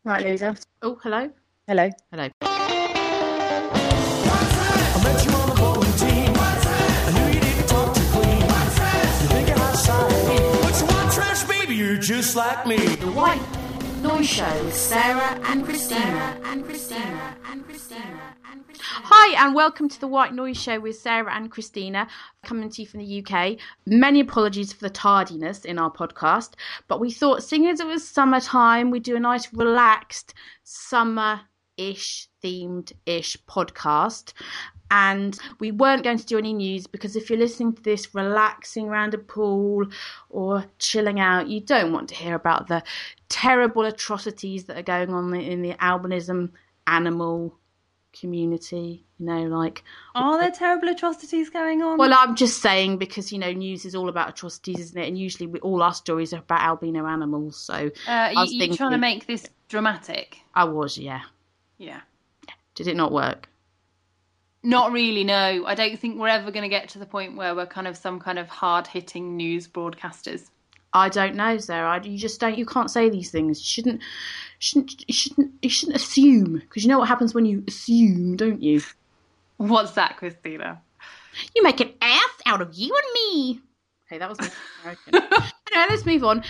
Right, Louisa. Oh, hello. Hello. Hello. I met you on the bowling team. I knew you didn't talk too clean. You think you're outside, but you want trash, baby. You're just like me. The White Noise Show with Sarah and Christina. Hi, and welcome to the White Noise Show with Sarah and Christina, coming to you from the UK. Many apologies for the tardiness in our podcast, but we thought, seeing as it was summertime, we'd do a nice, relaxed, summer-ish, themed-ish podcast. And we weren't going to do any news because if you're listening to this relaxing around a pool or chilling out, you don't want to hear about the terrible atrocities that are going on in the albinism animal community, Are there terrible atrocities going on? Well, I'm just saying because, news is all about atrocities, isn't it? And usually all our stories are about albino animals, so... you trying to make this dramatic? I was, yeah. Yeah. Did it not work? Not really, no. I don't think we're ever going to get to the point where we're kind of some kind of hard-hitting news broadcasters. I don't know, Sarah. You can't say these things. You shouldn't assume, because you know what happens when you assume, don't you? What's that, Christina? You make an ass out of you and me. Okay, that was American. Anyway, let's move on.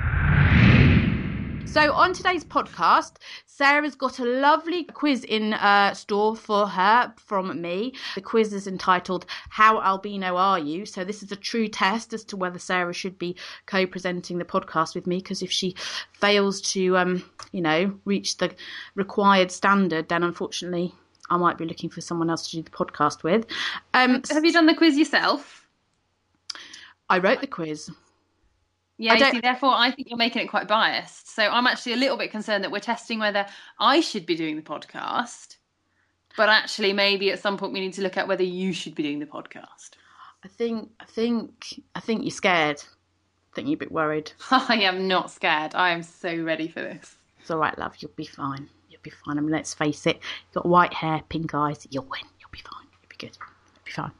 So on today's podcast, Sarah's got a lovely quiz in store for her from me. The quiz is entitled, How Albino Are You? So this is a true test as to whether Sarah should be co-presenting the podcast with me, because if she fails to, reach the required standard, then unfortunately I might be looking for someone else to do the podcast with. Have you done the quiz yourself? I wrote the quiz. Yeah, therefore I think you're making it quite biased. So I'm actually a little bit concerned that we're testing whether I should be doing the podcast, but actually maybe at some point we need to look at whether you should be doing the podcast. I think you're scared. I think you're a bit worried. I am not scared. I am so ready for this. It's all right, love. You'll be fine. You'll be fine. I mean, let's face it. You've got white hair, pink eyes. You'll win. You'll be fine. You'll be good. You'll be fine.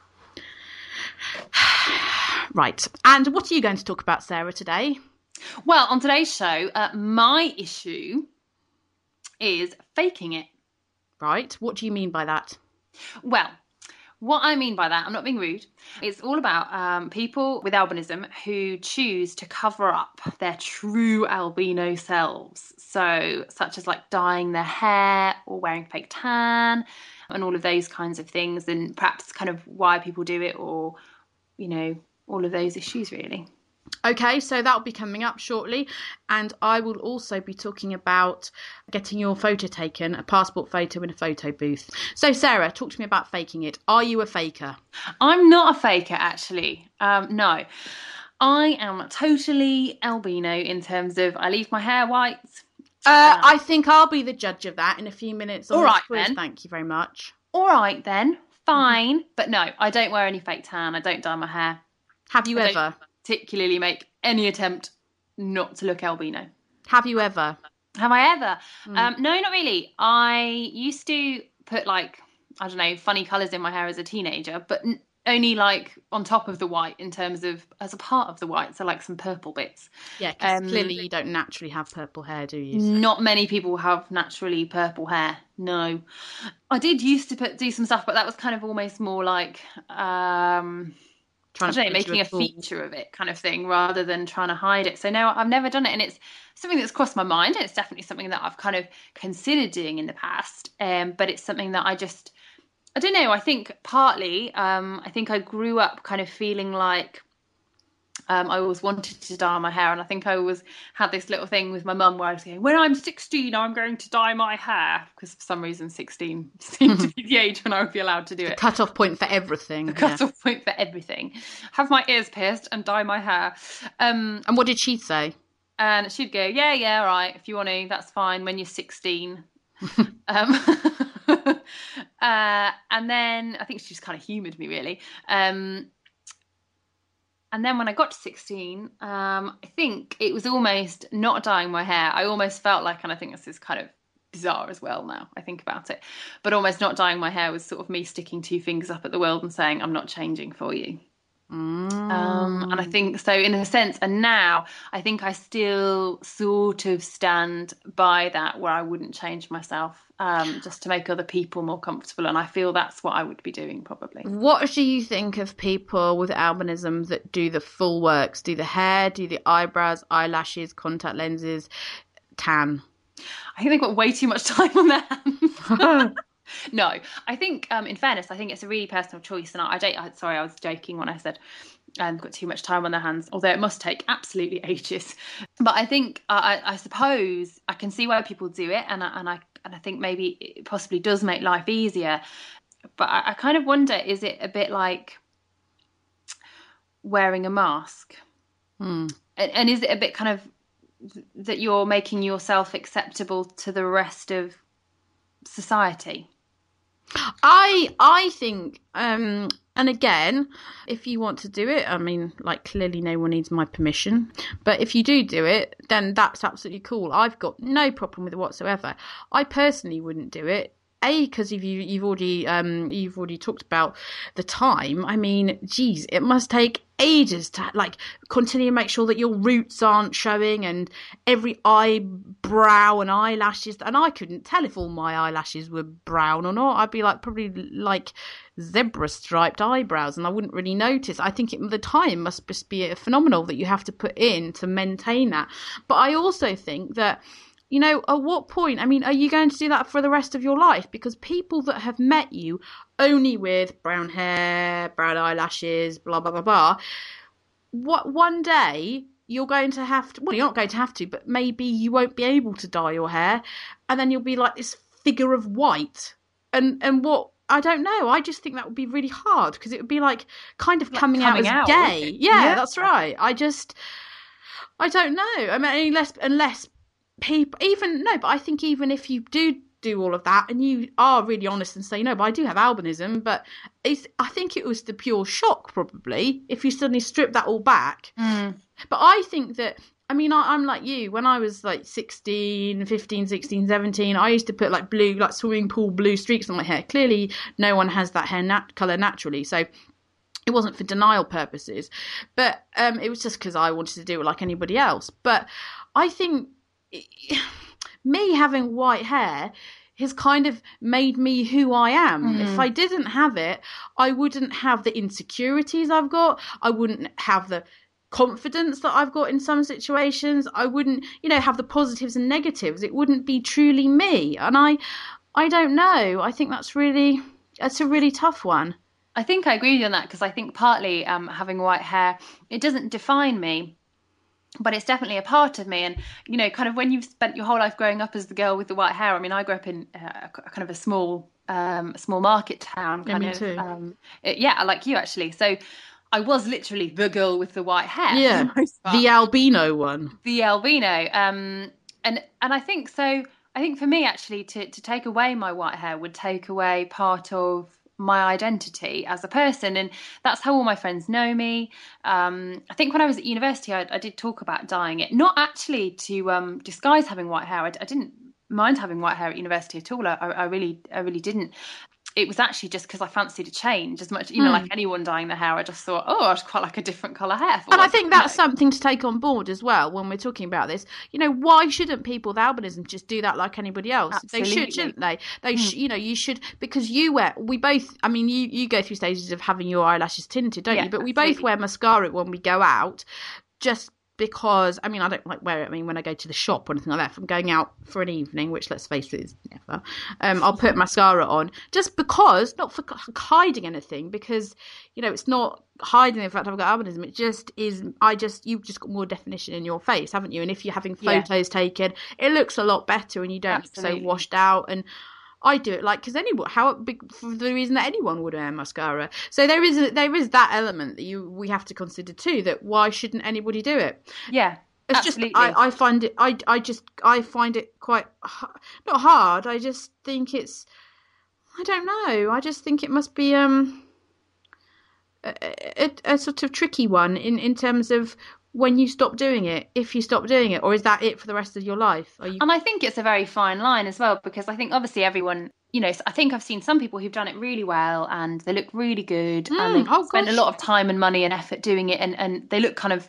Right. And what are you going to talk about, Sarah, today? Well, on today's show, my issue is faking it. Right. What do you mean by that? Well, what I mean by that, I'm not being rude. It's all about people with albinism who choose to cover up their true albino selves. So, such as like dyeing their hair or wearing fake tan and all of those kinds of things, and perhaps kind of why people do it, or, all of those issues, really. Okay, so that'll be coming up shortly. And I will also be talking about getting your photo taken, a passport photo in a photo booth. So, Sarah, talk to me about faking it. Are you a faker? I'm not a faker, actually. No. I am totally albino in terms of I leave my hair white. I think I'll be the judge of that in a few minutes. All right, then. Thank you very much. All right, then. Fine. But no, I don't wear any fake tan. I don't dye my hair. Have you ever? Don't particularly make any attempt not to look albino. Have you ever? Have I ever? No, not really. I used to put funny colours in my hair as a teenager, but only on top of the white in terms of as a part of the white. So some purple bits. Yeah, because clearly you don't naturally have purple hair, do you? So. Not many people have naturally purple hair. No. I did used to do some stuff, but that was kind of almost more making a feature of it kind of thing rather than trying to hide it. So no, I've never done it, and it's something that's crossed my mind, and it's definitely something that I've kind of considered doing in the past, but it's something that I don't know, I think partly I think I grew up kind of feeling like I always wanted to dye my hair, and I think I always had this little thing with my mum where I was going, when I'm 16 I'm going to dye my hair, because for some reason 16 seemed to be the age when I would be allowed to do it. Cut-off point for everything. The cut-off point for everything. Have my ears pierced and dye my hair. And what did she say? And she'd go, yeah, right, if you want to, that's fine, when you're 16. And then I think she just kind of humoured me, really. And then when I got to 16, I think it was almost not dyeing my hair. I almost felt like, and I think this is kind of bizarre as well now I think about it, but almost not dyeing my hair was sort of me sticking two fingers up at the world and saying, I'm not changing for you. And I think so in a sense, and now I think I still sort of stand by that, where I wouldn't change myself just to make other people more comfortable, and I feel that's what I would be doing probably. What do you think of people with albinism that do the full works, do the hair, do the eyebrows, eyelashes, contact lenses, tan? I think they've got way too much time on their hands. No, I think, in fairness, I think it's a really personal choice. And sorry, I was joking when I said got too much time on their hands, although it must take absolutely ages. But I think, I suppose I can see why people do it. And I think maybe it possibly does make life easier. But I kind of wonder, is it a bit like wearing a mask? And is it a bit kind of that you're making yourself acceptable to the rest of society? I think, and again, if you want to do it, I mean, like, clearly no one needs my permission, but if you do it, then that's absolutely cool. I've got no problem with it whatsoever. I personally wouldn't do it. Because you've already talked about the time. I mean, geez, it must take ages to like continue to make sure that your roots aren't showing and every eyebrow and eyelashes. And I couldn't tell if all my eyelashes were brown or not. I'd be like probably like zebra striped eyebrows, and I wouldn't really notice. I think the time must just be phenomenal that you have to put in to maintain that. But I also think that, you know, at what point, I mean, are you going to do that for the rest of your life? Because people that have met you only with brown hair, brown eyelashes, blah, blah, blah, blah, one day you're going to have to, well, you're not going to have to, but maybe you won't be able to dye your hair. And then you'll be like this figure of white. And what, I don't know. I just think that would be really hard, because it would be like kind of coming out as gay. Yeah, that's right. I don't know. I mean, unless people but I think even if you do all of that and you are really honest and say, no, but I do have albinism, but I think it was the pure shock probably if you suddenly strip that all back. But I think that, I mean, I'm like you. When I was like 15, 16, 17, I used to put like blue, like swimming pool blue streaks on my hair. Clearly no one has that hair colour naturally, so it wasn't for denial purposes, but it was just because I wanted to do it like anybody else. But I think me having white hair has kind of made me who I am. If I didn't have it, I wouldn't have the insecurities I've got. I wouldn't have the confidence that I've got in some situations. I wouldn't, have the positives and negatives. It wouldn't be truly me. And I don't know. I think that's a really tough one. I think I agree with you on that, because I think partly having white hair, it doesn't define me, but it's definitely a part of me. And, kind of when you've spent your whole life growing up as the girl with the white hair, I mean, I grew up in kind of a small market town. Me too. Like you actually. So I was literally the girl with the white hair. Yeah, the albino one. The albino. And I think so. I think for me, actually, to take away my white hair would take away part of my identity as a person, and that's how all my friends know me. I think when I was at university, I did talk about dyeing it, not actually to disguise having white hair. I didn't mind having white hair at university at all. I really didn't. It was actually just because I fancied a change as much, like anyone dyeing their hair. I just thought, I'd quite like a different colour hair. And I think that's something to take on board as well when we're talking about this. Why shouldn't people with albinism just do that like anybody else? Absolutely. They should, shouldn't they? You should, because you both, I mean, you go through stages of having your eyelashes tinted, don't you? But we both wear mascara when we go out, just because, I mean, I don't like wear it. I mean, when I go to the shop or anything like that, if I'm going out for an evening, which let's face it is never, I'll put mascara on just because, not for hiding anything, because, it's not hiding the fact I've got albinism. It just is, you've just got more definition in your face, haven't you? And if you're having photos taken, it looks a lot better and you don't look so washed out. And I do it like, because for the reason that anyone would wear mascara. So there is that element that we have to consider too, that why shouldn't anybody do it? Yeah, it's absolutely. Just, I find it, I find it quite, not hard. I just think it's, I don't know. I just think it must be, a sort of tricky one in terms of when you stop doing it, if you stop doing it, or is that it for the rest of your life? Are you? And I think it's a very fine line as well, because I think obviously everyone, I think I've seen some people who've done it really well and they look really good and they've spent a lot of time and money and effort doing it, and they look kind of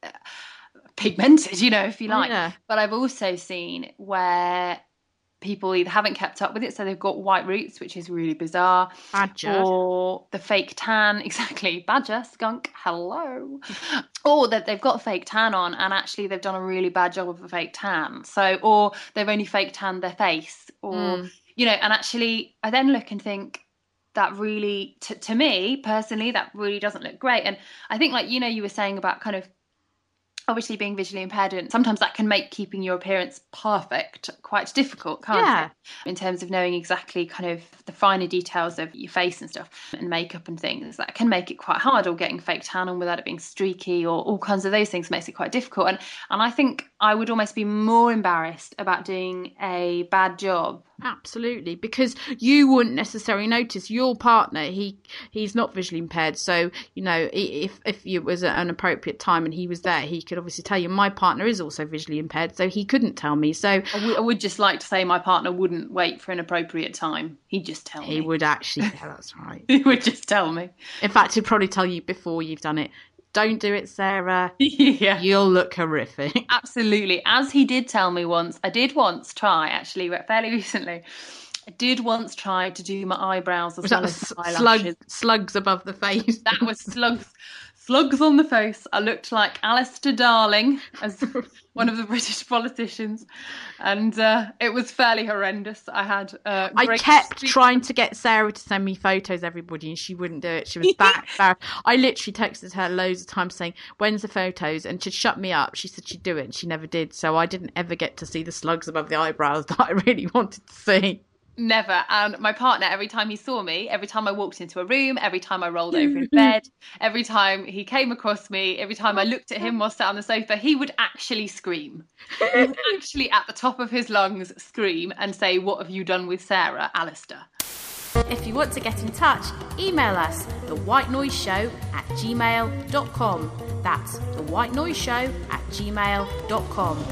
pigmented, if you like. Yeah. But I've also seen where people either haven't kept up with it, so they've got white roots, which is really bizarre. Badger. Or the fake tan, exactly. Badger, skunk, hello. Or that they've got a fake tan on and actually they've done a really bad job of a fake tan. So, or they've only fake tanned their face, or, and actually I then look and think that really, to me personally, that really doesn't look great. And I think you were saying about kind of obviously being visually impaired, and sometimes that can make keeping your appearance perfect quite difficult, can't it? In terms of knowing exactly kind of the finer details of your face and stuff and makeup and things, that can make it quite hard, or getting fake tan on without it being streaky, or all kinds of those things makes it quite difficult. And I think I would almost be more embarrassed about doing a bad job. Absolutely, because you wouldn't necessarily notice. Your partner, he's not visually impaired, so if it was at an appropriate time and he was there, he could obviously tell you. My partner is also visually impaired, so he couldn't tell me. So I would just like to say my partner wouldn't wait for an appropriate time. He'd just tell me. He would actually. Yeah, that's right. He would just tell me. In fact, he'd probably tell you before you've done it. Don't do it, Sarah. Yeah. You'll look horrific. Absolutely. As he did tell me once, I did once try, actually, fairly recently, I did once try to do my eyebrows as well as eyelashes. Slugs above the face. That was slugs on the face. I looked like Alistair Darling as one of the British politicians, and it was fairly horrendous. I kept trying to get Sarah to send me photos, everybody, and she wouldn't do it. She was that bad. I literally texted her loads of times saying, "When's the photos?" And she'd shut me up. She said she'd do it, and she never did. So I didn't ever get to see the slugs above the eyebrows that I really wanted to see. Never. And my partner, every time he saw me, every time I walked into a room, every time I rolled over in bed, every time he came across me, every time I looked at him while sat on the sofa, he would actually scream. He would actually, at the top of his lungs, scream and say, "What have you done with Sarah, Alistair?" If you want to get in touch, email us thewhitenoiseshow@gmail.com. That's thewhitenoiseshow@gmail.com.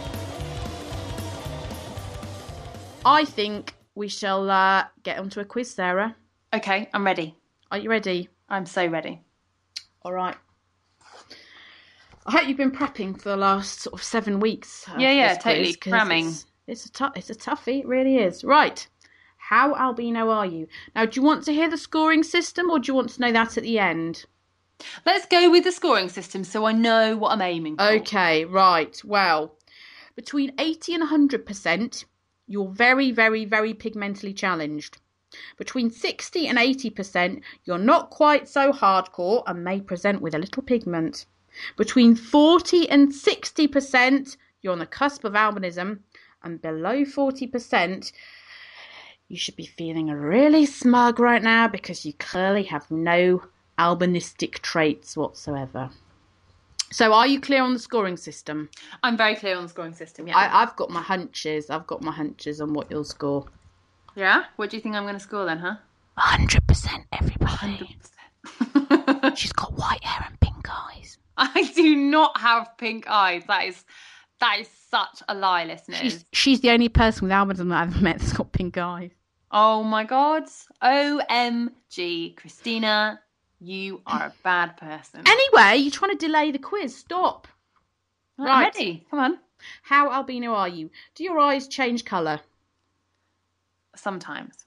I think we shall get onto a quiz, Sarah. Okay, I'm ready. Are you ready? I'm so ready. All right. I hope you've been prepping for the last sort of 7 weeks. Yeah, totally. Cramming. It's a toughie, it really is. Right. How albino are you? Now, do you want to hear the scoring system, or do you want to know that at the end? Let's go with the scoring system so I know what I'm aiming for. Okay, right. Well, between 80 and 100%, you're very, very, very pigmentally challenged. Between 60 and 80%, you're not quite so hardcore and may present with a little pigment. Between 40 and 60%, you're on the cusp of albinism. And below 40%, you should be feeling really smug right now because you clearly have no albinistic traits whatsoever. So are you clear on the scoring system? I'm very clear on the scoring system, yeah. I've got my hunches. I've got my hunches on what you'll score. Yeah? What do you think I'm going to score then, huh? 100%, everybody. 100%. She's got white hair and pink eyes. I do not have pink eyes. That is such a lie, listeners. She's the only person with albinism that I've met that's got pink eyes. Oh my God. OMG, Christina. You are a bad person. Anyway, you're trying to delay the quiz. Stop. Right. I'm ready. Come on. How albino are you? Do your eyes change colour? Sometimes.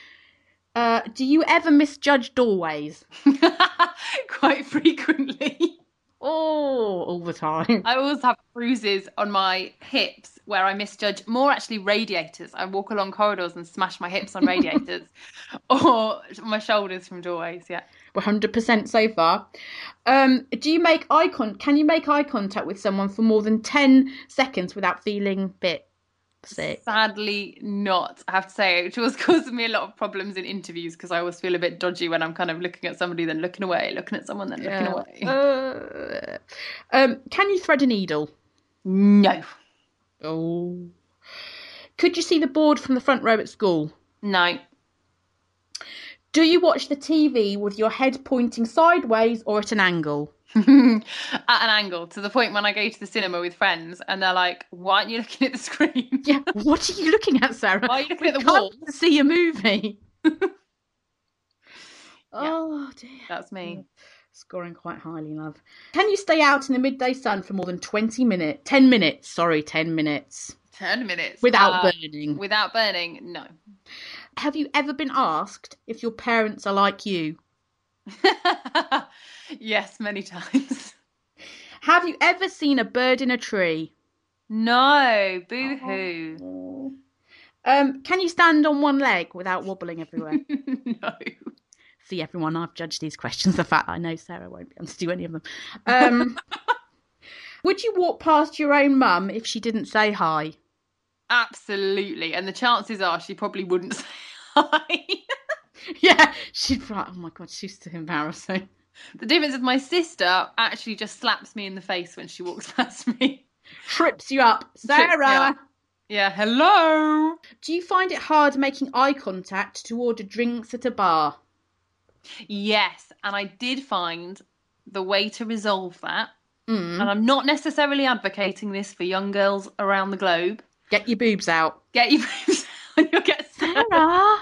Do you ever misjudge doorways? Quite frequently. Oh, all the time. I always have bruises on my hips where I misjudge, more actually radiators. I walk along corridors and smash my hips on radiators or my shoulders from doorways, yeah. We're 100% so far. Do you make can you make eye contact with someone for more than 10 seconds without feeling a bit sick? Sadly not, I have to say, which was causing me a lot of problems in interviews because I always feel a bit dodgy when I'm kind of looking at somebody then looking away, looking at someone then looking away. Can you thread a needle? No. Oh. Could you see the board from the front row at school? No. Do you watch the TV with your head pointing sideways or at an angle? At an angle, to the point when I go to the cinema with friends and they're like, why aren't you looking at the screen? Yeah, what are you looking at, Sarah? Why are you looking at the We can't wall? to see a movie. Oh, dear. That's me. Scoring quite highly, love. Can you stay out in the midday sun for more than 10 minutes? 10 minutes. 10 minutes. Without burning. Without burning, no. Have you ever been asked if your parents are like you? Yes, many times. Have you ever seen a bird in a tree? No, boo-hoo. Can you stand on one leg without wobbling everywhere? No. See, everyone, I've judged these questions. The fact that I know Sarah won't be able to do any of them. Would you walk past your own mum if she didn't say hi? Absolutely. And the chances are she probably wouldn't say hi. Yeah, she'd be like, oh my God, she's too embarrassing. The difference is my sister actually just slaps me in the face when she walks past me. Trips you up. Sarah! Yeah, hello! Do you find it hard making eye contact to order drinks at a bar? Yes, and I did find the way to resolve that. And I'm not necessarily advocating this for young girls around the globe. Get your boobs out. Get your boobs out and you'll get Sarah!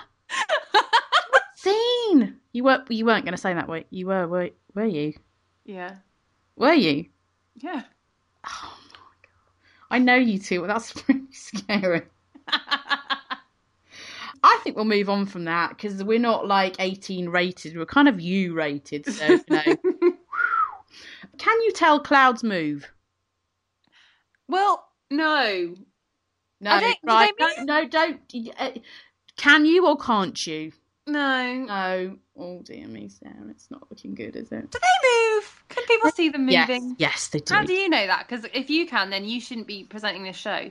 Scene! You weren't going to say that, were you? Were you? Yeah. Were you? Yeah. Oh my God. I know you two, but that's pretty scary. I think we'll move on from that because we're not like 18 rated. We're kind of U rated, so you know. Can you tell clouds move? Well, no. No, I don't, don't. Can you or can't you? No. No. Oh dear me, Sarah, it's not looking good, is it? Do they move? Can people see them moving? Yes, they do. How do you know that? Because if you can, then you shouldn't be presenting this show.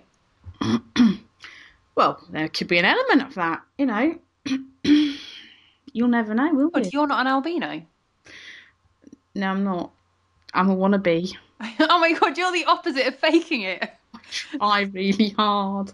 Well, there could be an element of that, you know. You'll never know, will you? You're not an albino. No, I'm not. I'm a wannabe. Oh my God, you're the opposite of faking it. I try really hard.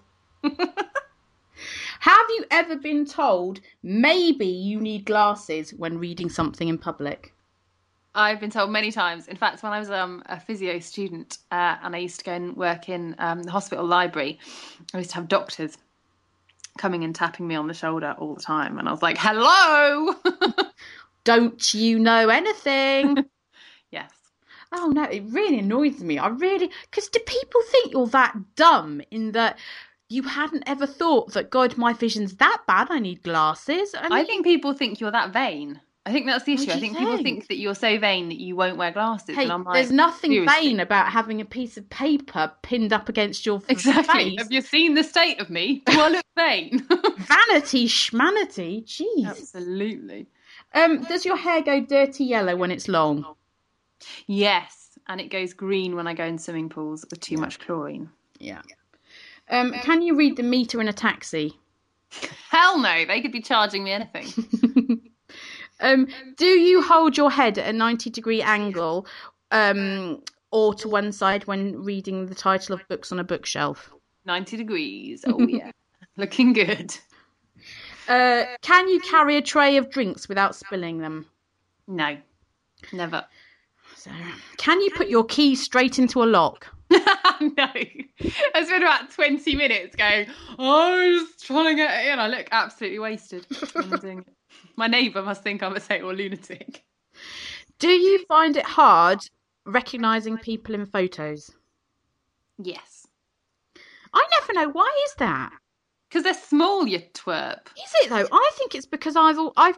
Have you ever been told maybe you need glasses when reading something in public? I've been told many times. In fact, when I was a physio student and I used to go and work in the hospital library, I used to have doctors coming and tapping me on the shoulder all the time. And I was like, hello! Don't you know anything? Yes. Oh, no, it really annoys me. Because do people think you're that dumb in that you hadn't ever thought that, God, my vision's that bad, I need glasses? I think people think you're that vain. I think that's the issue. I think people think that you're so vain that you won't wear glasses. Hey, and I'm like, there's nothing seriously? vain about having a piece of paper pinned up against your Exactly. face. Have you seen the state of me? Do I look vain? Vanity schmanity. Jeez. Absolutely. Does your hair go dirty yellow when it's long? Yes, and it goes green when I go in swimming pools with too much chlorine. Yeah. Can you read the meter in a taxi? Hell no, they could be charging me anything. Do you hold your head at a 90-degree angle or to one side when reading the title of books on a bookshelf? 90 degrees. Oh, yeah. Looking good. Can you carry a tray of drinks without spilling them? No, never. So, can you put your keys straight into a lock? No. I spent about 20 minutes going, I was trying to get it in. I look absolutely wasted when I'm doing it. My neighbour must think I'm a total lunatic. Do you find it hard recognising people in photos? Yes. I never know. Why is that? Because they're small, you twerp. Is it though? I think it's because I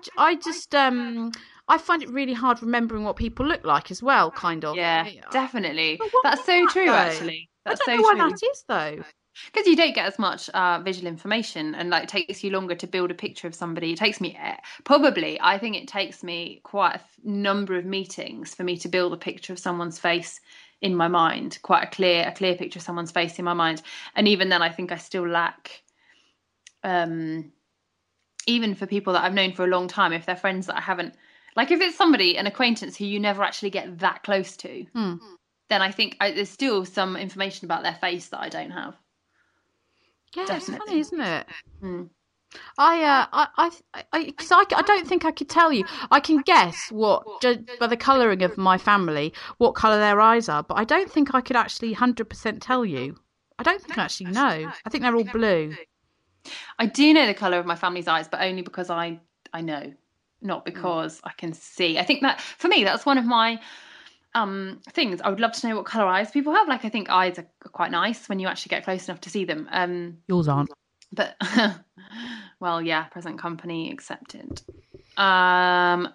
find it really hard remembering what people look like as well, kind of. Yeah, definitely. But what That's is so that, true, though? actually. That's I don't so know true. why that is though. Because you don't get as much visual information, and like it takes you longer to build a picture of somebody. It takes me I think it takes me quite a number of meetings for me to build a picture of someone's face in my mind, quite a clear picture of someone's face in my mind. And even then, I think I still lack. Even for people that I've known for a long time, if they're friends that I haven't, like if it's somebody, an acquaintance who you never actually get that close to, then I think there's still some information about their face that I don't have. Yeah, Definitely. it's funny, isn't it? I don't think I could tell you. I can guess by the colouring of my family what colour their eyes are, but I don't think I could actually 100% tell you. I don't think I actually know. I think they're all blue. I do know the colour of my family's eyes, but only because I know, not because I can see. I think that for me, that's one of my things. I would love to know what colour eyes people have. Like, I think eyes are quite nice when you actually get close enough to see them. Yours aren't. But well, yeah, present company accepted. But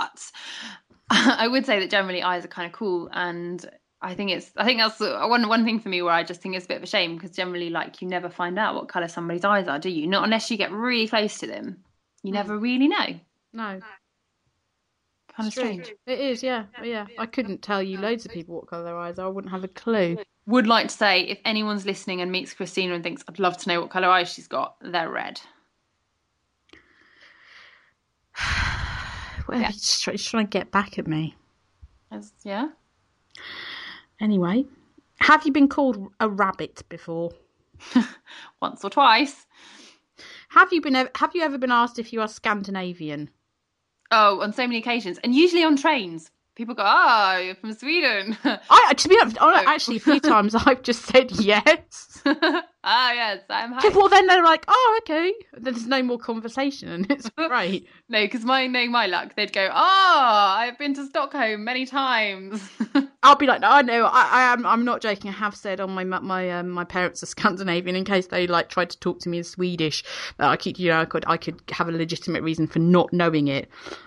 I would say that generally eyes are kind of cool, and I think that's one thing for me where I just think it's a bit of a shame, because generally, like, you never find out what colour somebody's eyes are, do you? Not unless you get really close to them. You never really know. No. Kind of strange. It is, yeah. I couldn't tell you loads of people what colour their eyes are. I wouldn't have a clue. Would like to say, if anyone's listening and meets Christina and thinks, I'd love to know what colour eyes she's got, they're red. Well, Yeah. he's trying to get back at me. Yeah. Anyway, have you been called a rabbit before? Once or twice. Have you ever been asked if you are Scandinavian? Oh, on so many occasions, and usually on trains. People go, "Oh, you're from Sweden." To be honest, actually, a few times I've just said yes. Yes, I'm happy. Well, then they're like, "Oh, okay." There's no more conversation, and it's great. No, because my luck, they'd go, "Oh, I've been to Stockholm many times." I'll be like, "No, I know. I'm not joking. I have said on my parents are Scandinavian in case they like tried to talk to me in Swedish. I could have a legitimate reason for not knowing it."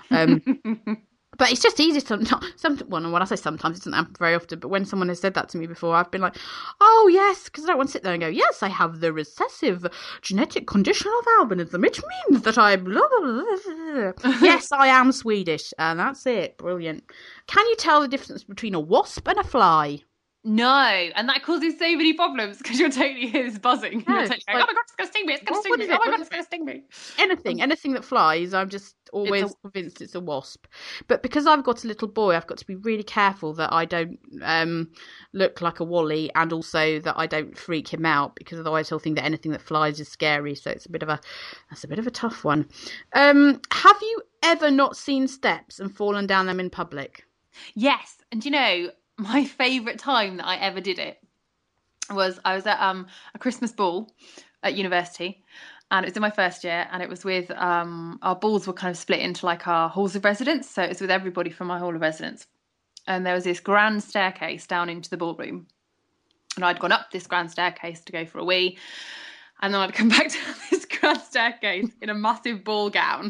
But it's just easy when I say sometimes, it doesn't happen very often, but when someone has said that to me before, I've been like, oh, yes, because I don't want to sit there and go, yes, I have the recessive genetic condition of albinism, which means that I'm blah, blah, blah, blah. Yes, I am Swedish, and that's it. Brilliant. Can you tell the difference between a wasp and a fly? No, and that causes so many problems, because you're totally here is buzzing. No, You're totally going, oh my God, it's going to sting me, it's going to sting me, oh my God, it's going to sting me. Anything that flies, I'm just always convinced it's a wasp. But because I've got a little boy, I've got to be really careful that I don't look like a wally, and also that I don't freak him out, because otherwise he'll think that anything that flies is scary. So that's a bit of a tough one. Have you ever not seen steps and fallen down them in public? Yes, and you know, my favourite time that I ever did it was I was at a Christmas ball at university, and it was in my first year, and it was with our balls were kind of split into like our halls of residence, so it was with everybody from my hall of residence, and there was this grand staircase down into the ballroom, and I'd gone up this grand staircase to go for a wee, and then I'd come back down this grand staircase in a massive ball gown.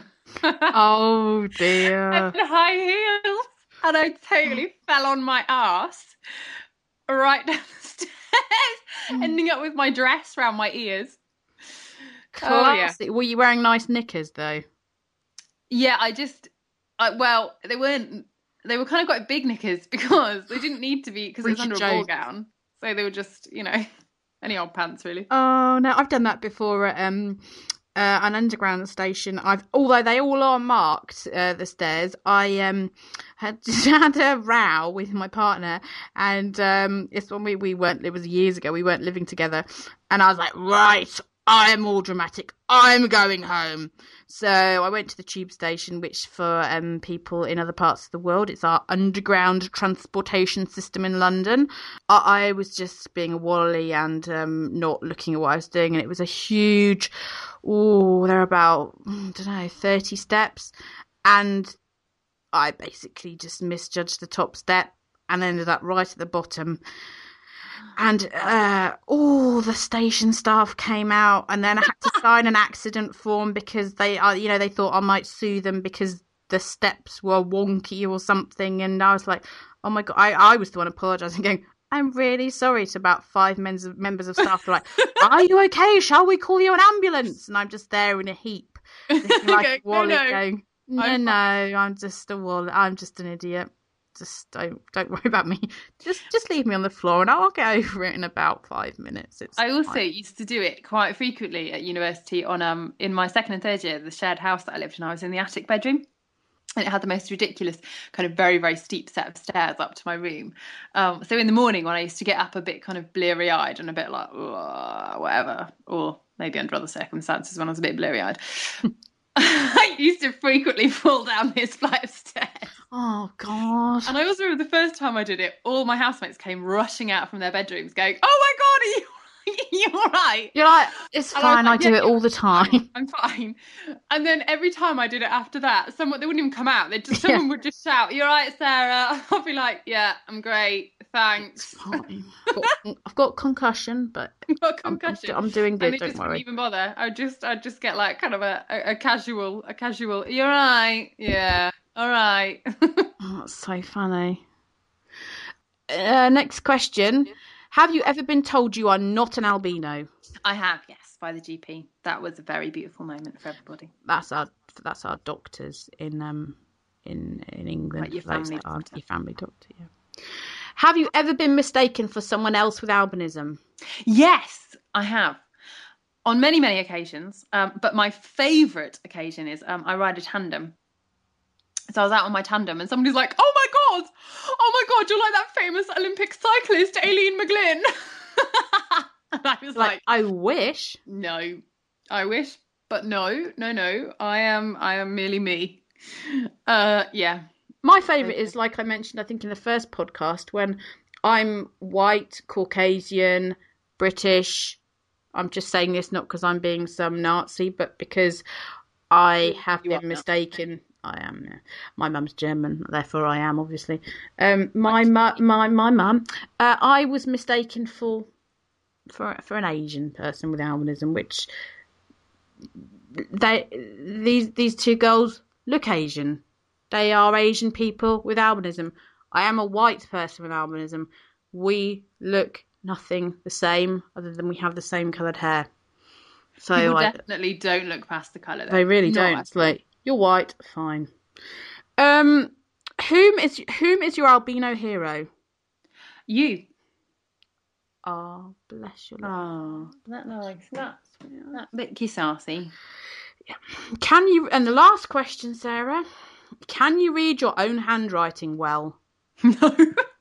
Oh dear. And high heels. And I totally fell on my ass right down the stairs, ending up with my dress around my ears. Classic. Oh, yeah. Were you wearing nice knickers though? Yeah, well, they weren't. They were kind of quite big knickers, because they didn't need to be, because it was under a ball gown. So they were just, any old pants really. Oh no, I've done that before at an underground station. Although they all are marked, the stairs, I had a row with my partner, and it's when we weren't. It was years ago. We weren't living together, and I was like, right, I am all dramatic. I'm going home. So I went to the tube station, which for people in other parts of the world, it's our underground transportation system in London. I was just being a wally and not looking at what I was doing, and it was a huge. Oh, they're about, 30 steps. And I basically just misjudged the top step and ended up right at the bottom. And all the station staff came out, and then I had to sign an accident form because they thought I might sue them because the steps were wonky or something. And I was like, oh my God, I was the one apologising, going, I'm really sorry, to about 5 members of staff. They're like, are you okay? Shall we call you an ambulance? And I'm just there in a heap, like a wallet, going, no, I'm just a wallet. I'm just an idiot. Just don't worry about me. Just leave me on the floor, and I'll get over it in about 5 minutes. I also used to do it quite frequently at university. On in my second and third year, the shared house that I lived in, I was in the attic bedroom. And it had the most ridiculous kind of very, very steep set of stairs up to my room. So in the morning when I used to get up a bit kind of bleary-eyed and a bit like, whatever, or maybe under other circumstances when I was a bit blurry-eyed, I used to frequently fall down this flight of stairs. Oh, God. And I also remember the first time I did it, all my housemates came rushing out from their bedrooms going, "Oh my God, are you all right?" You're like, it's And I was fine, like, I do "Yeah, it all the time. I'm fine." And then every time I did it after that, they wouldn't even come out. Someone would just shout, "You're right, Sarah." I'll be like, "Yeah, I'm great, thanks." Fine. I've got concussion, but I've got concussion. I'm doing good, And they don't just worry. wouldn't even bother. I'd just get like kind of a casual, "You're right, yeah, all right." Oh, that's so funny. Next question. Have you ever been told you are not an albino? I have, yes, by the GP. That was a very beautiful moment for everybody. That's our doctors in England. Like your for those family that aren't doctor. your family doctor. Yeah. Have you ever been mistaken for someone else with albinism? Yes, I have. On many, many occasions. But my favourite occasion is I ride a tandem. So I was out on my tandem and somebody's like, "Oh my God, you're like that famous Olympic cyclist, Aileen McGlynn." And I was like, I wish. "No, I wish, but no. I am merely me." Yeah. My favourite is, like I mentioned, I think in the first podcast, when I'm white, Caucasian, British. I'm just saying this not because I'm being some Nazi, but because I have been mistaken. I am. Yeah. My mum's German, therefore I am, obviously. My mum, I was mistaken for an Asian person with albinism, which these two girls look Asian. They are Asian people with albinism. I am a white person with albinism. We look nothing the same other than we have the same coloured hair. So People definitely don't look past the colour. They really don't. It's like, you're white, fine. Whom is your albino hero? You. Oh, bless you. Oh, that nice. That bit sassy. Yeah. Can you? And the last question, Sarah. Can you read your own handwriting well? No.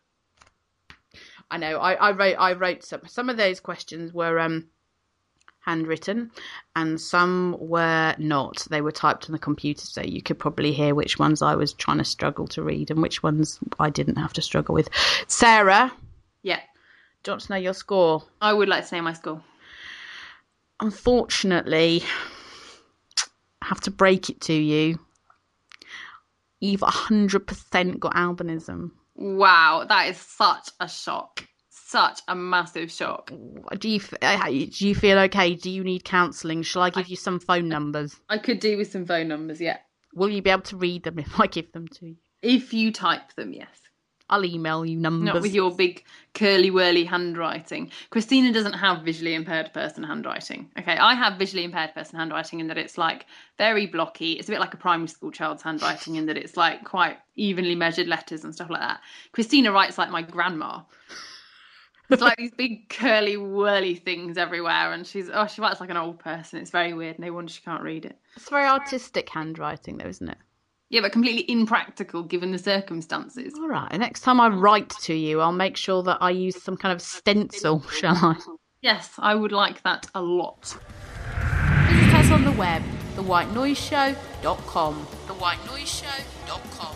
I know. I wrote some of those questions were handwritten, and some were not. They were typed on the computer, so you could probably hear which ones I was trying to struggle to read and which ones I didn't have to struggle with. Sarah, Yeah. do you want to know your score? I would like to know my score. Unfortunately, I have to break it to you. You've 100% got albinism. Wow, that is such a shock. Such a massive shock. Do you feel okay? Do you need counselling? Shall I give you some phone numbers? I could do with some phone numbers, yeah. Will you be able to read them if I give them to you? If you type them, yes. I'll email you numbers. Not with your big curly-whirly handwriting. Christina doesn't have visually impaired person handwriting. Okay, I have visually impaired person handwriting in that it's like very blocky. It's a bit like a primary school child's handwriting in that it's like quite evenly measured letters and stuff like that. Christina writes like my grandma. It's like these big curly-whirly things everywhere, and she writes like an old person. It's very weird. No wonder she can't read it. It's very artistic handwriting, though, isn't it? Yeah, but completely impractical given the circumstances. All right. Next time I write to you, I'll make sure that I use some kind of stencil, shall I? Yes, I would like that a lot. Visit us on the web, thewhitenoiseshow.com. Thewhitenoiseshow.com.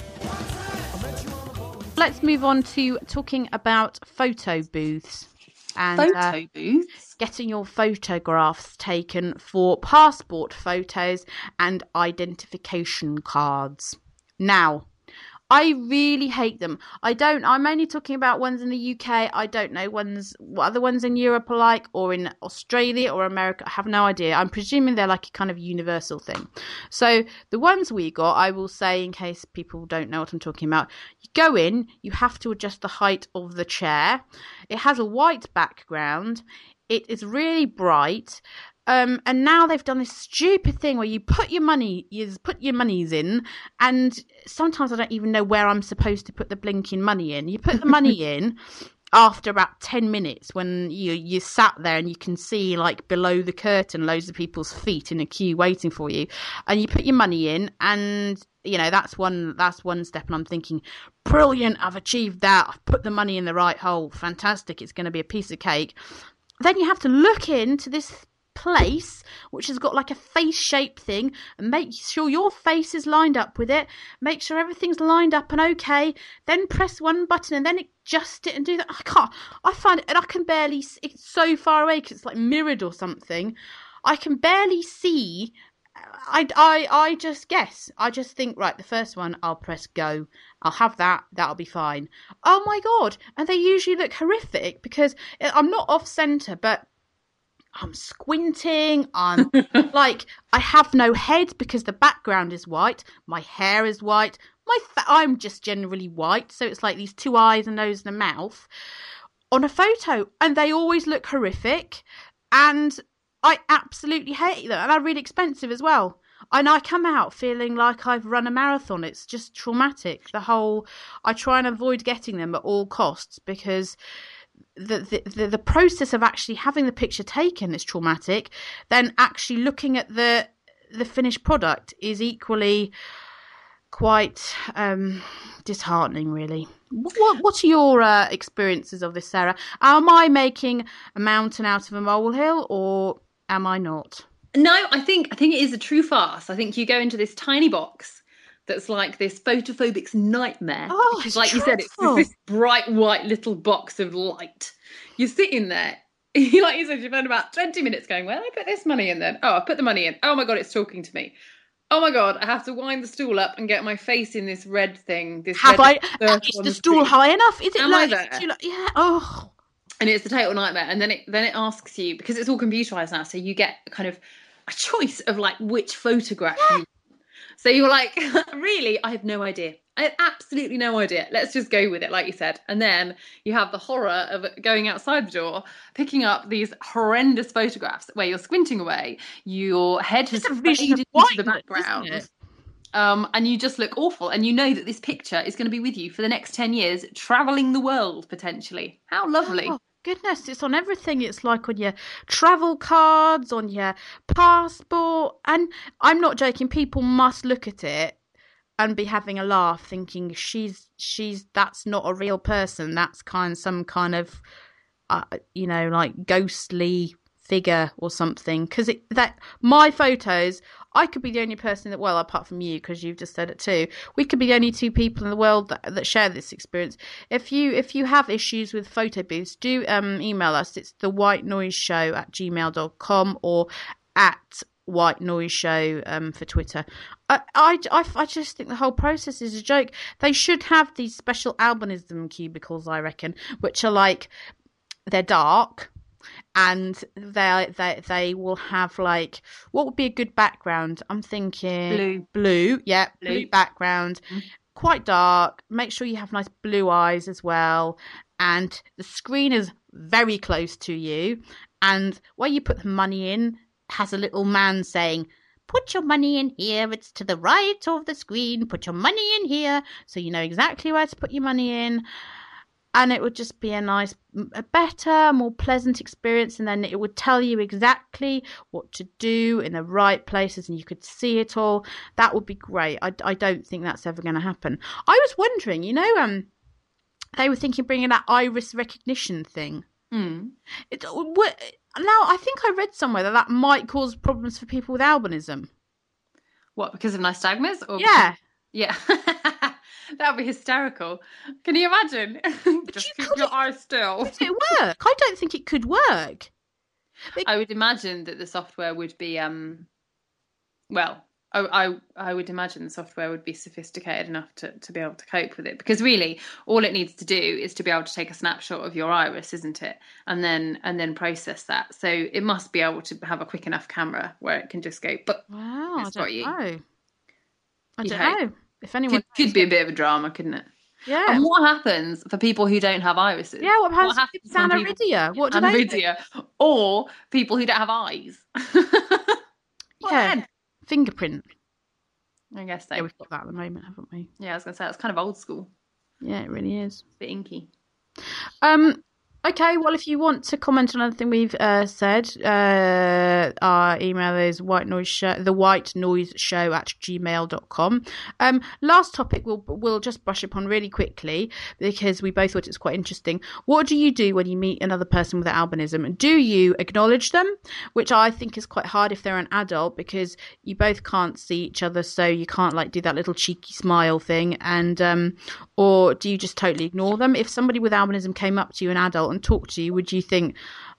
Let's move on to talking about photo booths. And, Photo booths? Getting your photographs taken for passport photos and identification cards. Now, I really hate them. I'm only talking about ones in the UK. I don't know what other ones in Europe are like, or in Australia or America. I have no idea. I'm presuming they're like a kind of universal thing. So the ones we got, I will say in case people don't know what I'm talking about. You go in, you have to adjust the height of the chair. It has a white background. It is really bright. And now they've done this stupid thing where you put your monies in, and sometimes I don't even know where I'm supposed to put the blinking money in. You put the money in after about 10 minutes when you sat there and you can see like below the curtain loads of people's feet in a queue waiting for you, and you put your money in, and that's one step, and I'm thinking, brilliant, I've achieved that. I've put the money in the right hole. Fantastic. It's going to be a piece of cake. Then you have to look into this place, which has got like a face shape thing, and make sure your face is lined up with it. Make sure everything's lined up and okay. Then press one button and then adjust it and do that. I find it, and I can barely, it's so far away because it's like mirrored or something. I can barely see. I just guess. I just think, right, the first one, I'll press go. I'll have that. That'll be fine. Oh my God. And they usually look horrific because I'm not off centre, but I'm squinting. I'm like, I have no head because the background is white. My hair is white. I'm just generally white. So it's like these two eyes, a nose and a mouth on a photo. And they always look horrific. And I absolutely hate them, and they're really expensive as well. And I come out feeling like I've run a marathon. It's just traumatic. I try and avoid getting them at all costs because the process of actually having the picture taken is traumatic. Then actually looking at the finished product is equally quite disheartening, really. What are your experiences of this, Sarah? Am I making a mountain out of a molehill, or am I not? No, I think it is a true farce. I think you go into this tiny box that's like this photophobic's nightmare. Oh, because, like you said, it's this bright white little box of light. You're sitting there, like you said, you've spent about 20 minutes going, where did I put this money in then? Oh, I put the money in. Oh my God, it's talking to me. Oh my God, I have to wind the stool up and get my face in this red thing. Is the stool high enough? Is it Am like, I there? Yeah. Oh. And it's a total nightmare. And then it asks you, because it's all computerized now, so you get kind of a choice of like which photograph you want. So you're like, really? I have no idea. I have absolutely no idea. Let's just go with it, like you said. And then you have the horror of going outside the door, picking up these horrendous photographs where you're squinting away, your head has faded into the background. And you just look awful. And you know that this picture is going to be with you for the next 10 years, travelling the world, potentially. How lovely. Oh, goodness, it's on everything. It's like on your travel cards, on your passport. And I'm not joking. People must look at it and be having a laugh, thinking that's not a real person. That's some kind of, like ghostly figure or something. Because my photos, I could be the only person that, well, apart from you, because you've just said it too, we could be the only two people in the world that share this experience. If you have issues with photo booths, do email us. It's thewhitenoiseshow@gmail.com or at White Noise Show for Twitter. I just think the whole process is a joke. They should have these special albinism cubicles, I reckon, which are like, they're dark, and they will have like, what would be a good background? I'm thinking blue, yeah, blue background, quite dark. Make sure you have nice blue eyes as well, and the screen is very close to you, and where you put the money in has a little man saying, put your money in here, it's to the right of the screen, put your money in here, so you know exactly where to put your money in. And it would just be a better, more pleasant experience, and then it would tell you exactly what to do in the right places, and you could see it all. That would be great. I don't think that's ever going to happen. I was wondering, they were thinking of bringing that iris recognition thing. Now, I think I read somewhere that might cause problems for people with albinism. What, because of nystagmus? Or yeah. Yeah. That would be hysterical. Can you imagine? Just keep your eyes still. Does it work? I don't think it could work. I would imagine that the software would be, I would imagine the software would be sophisticated enough to be able to cope with it, because really all it needs to do is to be able to take a snapshot of your iris, isn't it? And then process that. So it must be able to have a quick enough camera where it can just go, but wow, I don't know. I don't know. If anyone could be a bit of a drama, couldn't it? Yeah. And what happens for people who don't have irises? Yeah, what happens with aniridia? What do they do? Or people who don't have eyes. Yeah. Fingerprint. I guess so. Yeah, we've got that at the moment, haven't we? Yeah, I was going to say, it's kind of old school. Yeah, it really is. It's a bit inky. Okay, well, if you want to comment on anything we've said, our email is thewhitenoiseshow@gmail.com. Last topic we'll just brush upon really quickly because we both thought it was quite interesting. What do you do when you meet another person with albinism? Do you acknowledge them? Which I think is quite hard if they're an adult because you both can't see each other, so you can't like do that little cheeky smile thing. And or do you just totally ignore them? If somebody with albinism came up to you, an adult, and talked to you, would you think,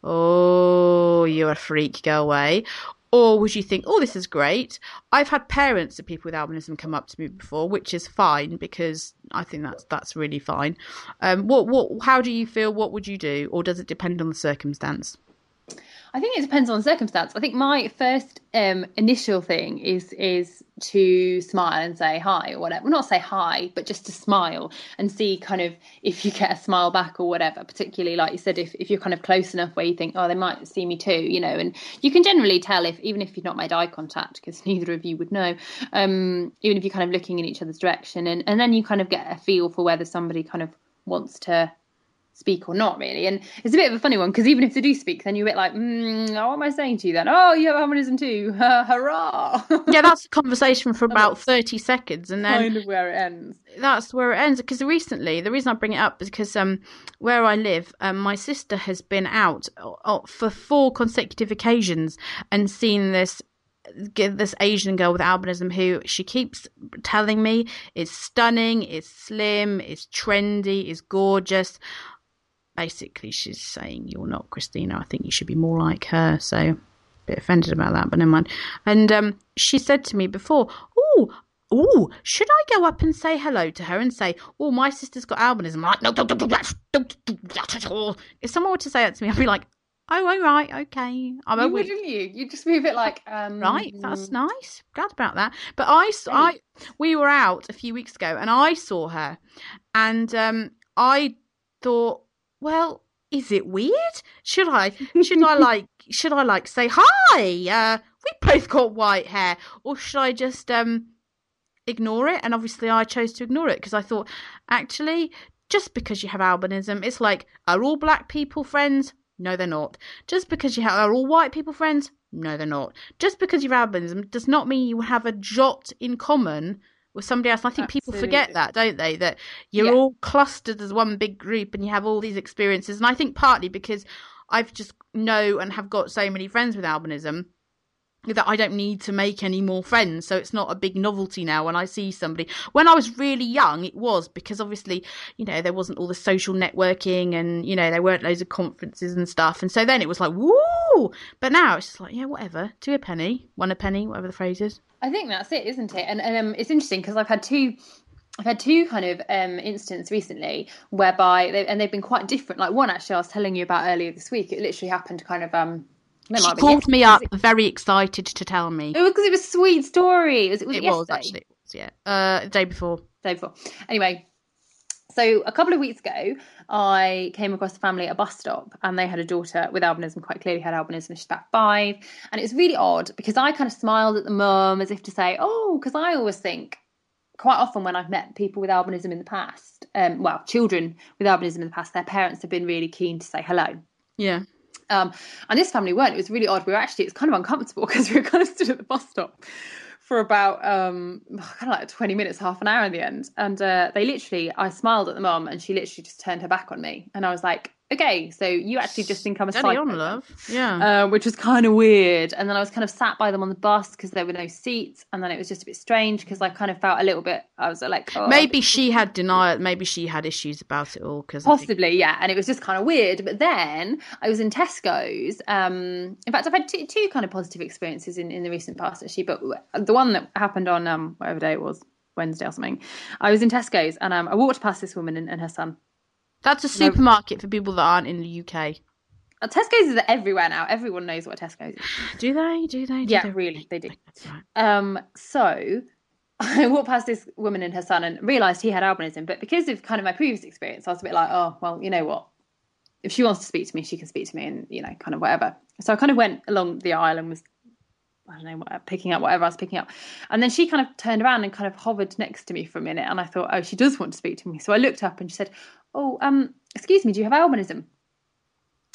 oh, you're a freak, go away? Or would you think, oh, this is great? I've had parents of people with albinism come up to me before, which is fine because I think that's really fine. How do you feel? What would you do? Or does it depend on the circumstance? I think it depends on the circumstance. I think my first initial thing is to smile and say hi or whatever. Well, not say hi, but just to smile and see kind of if you get a smile back or whatever, particularly like you said, if you're kind of close enough where you think, oh, they might see me too, you know, and you can generally tell even if you've not made eye contact, because neither of you would know, even if you're kind of looking in each other's direction and then you kind of get a feel for whether somebody kind of wants to speak or not, really. And it's a bit of a funny one because even if they do speak, then you're a bit like, what am I saying to you then? Oh, you have albinism too. Hurrah. Yeah, that's a conversation for about 30 seconds and then kind of where it ends. That's where it ends. Because recently, the reason I bring it up is because where I live, my sister has been out for 4 consecutive occasions and seen this Asian girl with albinism who she keeps telling me is stunning, is slim, is trendy, is gorgeous. Basically, she's saying, you're not Christina. I think you should be more like her. So, a bit offended about that, but never mind. And she said to me before, oh, should I go up and say hello to her and say, oh, my sister's got albinism? I'm like, no, don't do that at all. If someone were to say that to me, I'd be like, oh, all right, okay. Wouldn't you? You'd just be a bit like, right, that's nice. Glad about that. But we were out a few weeks ago and I saw her and I thought, well, is it weird? Should I say hi? We both got white hair, or should I just ignore it? And obviously, I chose to ignore it because I thought, actually, just because you have albinism, it's like, are all black people friends? No, they're not. Just because are all white people friends? No, they're not. Just because you have albinism does not mean you have a jot in common with somebody else. And I think people forget that, don't they? That you're all clustered as one big group and you have all these experiences. And I think partly because I've just know and have got so many friends with albinism that I don't need to make any more friends. So it's not a big novelty now when I see somebody. When I was really young, it was because obviously, you know, there wasn't all the social networking and, you know, there weren't loads of conferences and stuff. And so then it was like, woo! But now it's just like, yeah, whatever. 2 a penny, 1 a penny, whatever the phrase is. I think that's it, isn't it? And it's interesting because I've had two kind of incidents recently whereby they've been quite different. Like one actually I was telling you about earlier this week. It literally happened kind of she called me up very excited to tell me. It was because it was a sweet story. It was actually. It was, yeah. Day before. Anyway, so a couple of weeks ago, I came across a family at a bus stop and they had a daughter with albinism, quite clearly had albinism. She's about 5. And it was really odd because I kind of smiled at the mum as if to say, oh, because I always think quite often when I've met people with albinism in the past, children with albinism in the past, their parents have been really keen to say hello. Yeah. And this family weren't. It was really odd. It's kind of uncomfortable because we were kind of stood at the bus stop for about kind of like 20 minutes, half an hour in the end. And I smiled at the mum and she literally just turned her back on me. And I was like, okay, so you actually just think I'm a psycho. on, love. Yeah. Which was kind of weird. And then I was kind of sat by them on the bus because there were no seats. And then it was just a bit strange because I kind of felt a little bit, I was like, oh. Maybe she had denial. Maybe she had issues about it all. Possibly, yeah. And it was just kind of weird. But then I was in Tesco's. In fact, I've had two kind of positive experiences in the recent past, actually. But the one that happened on whatever day it was, Wednesday or something, I was in Tesco's and I walked past this woman and her son. That's a supermarket for people that aren't in the UK. Tesco's is everywhere now. Everyone knows what Tesco's is. Do they? Yeah, really, they do. Right. So I walked past this woman and her son and realised he had albinism. But because of kind of my previous experience, I was a bit like, oh, well, you know what? If she wants to speak to me, she can speak to me and, you know, kind of whatever. So I kind of went along the aisle and was, I don't know, picking up whatever I was picking up. And then she kind of turned around and kind of hovered next to me for a minute. And I thought, oh, she does want to speak to me. So I looked up and she said, oh, excuse me, do you have albinism?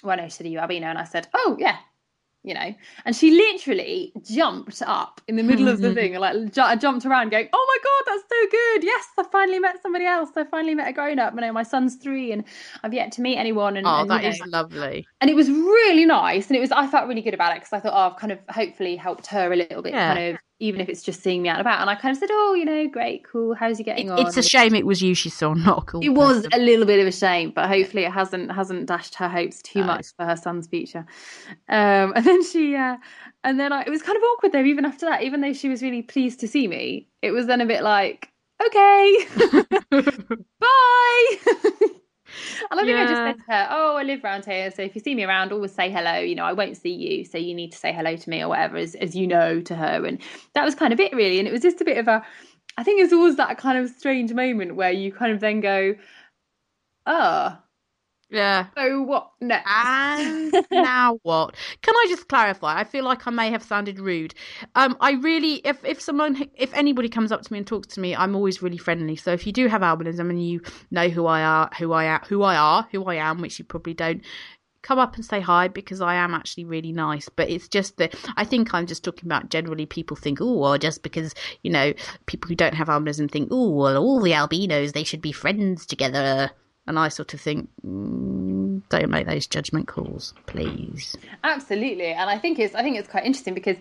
well, no, she said, are you albino? And I said, oh, yeah. And she literally jumped up in the middle of the thing and like jumped around going, oh my God, that's so good. Yes, I finally met somebody else. I finally met a grown up. My son's 3 and I've yet to meet anyone. And that is lovely. And it was really nice. And I felt really good about it because I thought, I've kind of hopefully helped her a little bit, kind of, even if it's just seeing me out and about. And I kind of said, oh, great, cool. How's he getting on? It's a shame it was you she saw, not a cool It was a little bit of a shame, but hopefully it hasn't dashed her hopes too much for her son's future. And then it was kind of awkward though, even after that, even though she was really pleased to see me, it was then a bit like, okay, bye. And I think I just said to her, I live around here, so if you see me around, always say hello. I won't see you, so you need to say hello to me or whatever, as to her. And that was kind of it, really. And it was just a bit of I think it's always that kind of strange moment where you kind of then go, yeah. So what next? And now what? Can I just clarify? I feel like I may have sounded rude. I really, if anybody comes up to me and talks to me, I'm always really friendly. So if you do have albinism and you know who I am, which you probably don't, come up and say hi, because I am actually really nice. But it's just that I think I'm just talking about generally people think, well, just because, people who don't have albinism think, well, all the albinos, they should be friends together. And I sort of think, don't make those judgment calls, please. Absolutely. And I think it's quite interesting because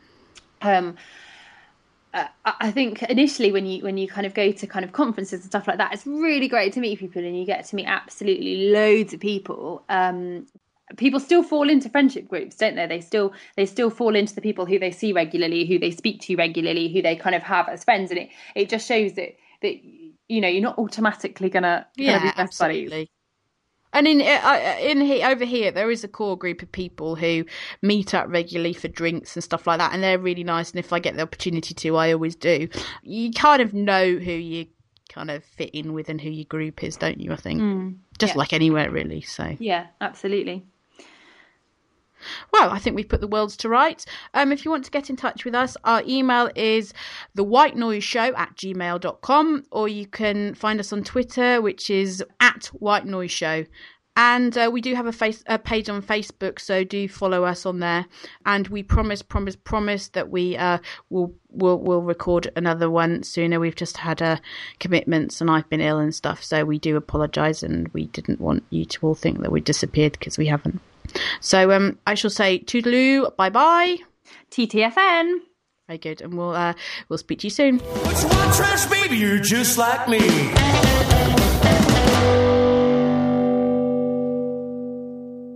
I think initially when you kind of go to kind of conferences and stuff like that, it's really great to meet people and you get to meet absolutely loads of people. People still fall into friendship groups, don't they? They still fall into the people who they see regularly, who they speak to regularly, who they kind of have as friends. And it just shows that you're not automatically gonna be best buddies. And over here, there is a core group of people who meet up regularly for drinks and stuff like that, and they're really nice. And if I get the opportunity to, I always do. You kind of know who you kind of fit in with and who your group is, don't you? I think like anywhere, really. So yeah, absolutely. Well, I think we've put the worlds to rights. If you want to get in touch with us, our email is thewhitenoiseshow@gmail.com, or you can find us on Twitter, which is @whitenoiseshow. And we do have a page on Facebook, so do follow us on there. And we promise that we will record another one sooner. We've just had commitments, and I've been ill and stuff, so we do apologise, and we didn't want you to all think that we disappeared, because we haven't. So I shall say toodaloo, bye bye, TTFN. Very good, and we'll speak to you soon. But you want trash, baby, you're just like me.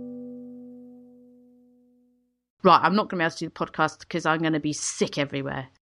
Right, I'm not going to be able to do the podcast because I'm going to be sick everywhere.